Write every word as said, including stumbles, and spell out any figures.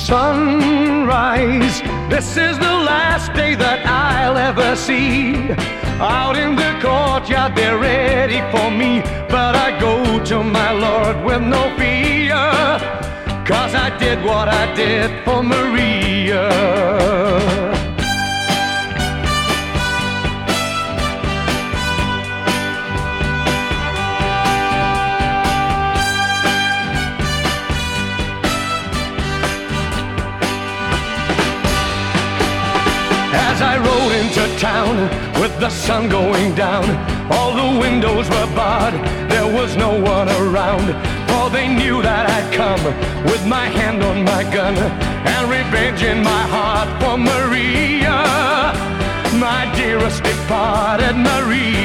sunrise. This is the last day that I'll ever see. Out in the courtyard they're ready for me, but I go to my Lord with no fear, 'cause I did what I did for Maria. As I rode into town with the sun going down, all the windows were barred, there was no one around, for they knew that I'd come with my hand on my gun and revenge in my heart for Maria, my dearest departed Maria.